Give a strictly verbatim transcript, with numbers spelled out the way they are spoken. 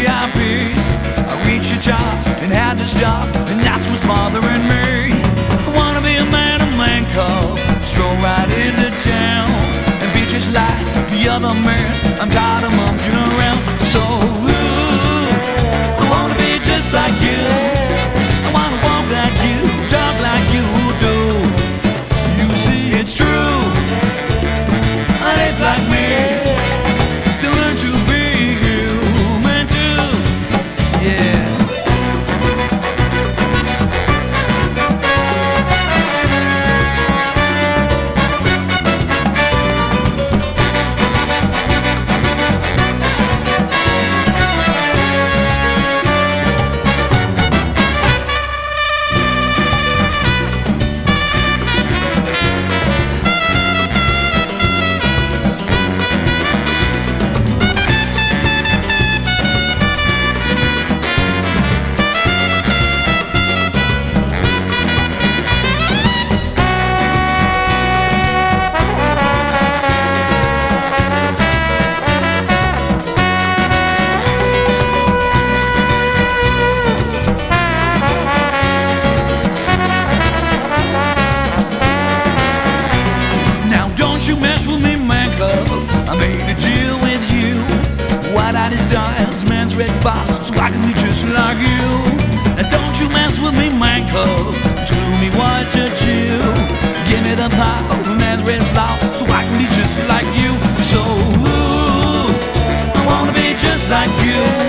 I P. I reached the top and had to stop, and that's what's bothering me. I wanna be a man, a man cub, stroll right into town and be just like the other man. I'm tired of monkeying around. So ooh, I wanna be just like you. I wanna walk like you, talk like you do. You see, it's true. I ain't like me. To learn to be human too. Yeah. Don't you mess with me, man, cub. I made a deal with you. What I desire is man's red fire, so I can be just like you. Now don't you mess with me, man, cub. Tell me what to do. Give me the power of man's red flower, so I can be just like you. So ooh, I wanna be just like you.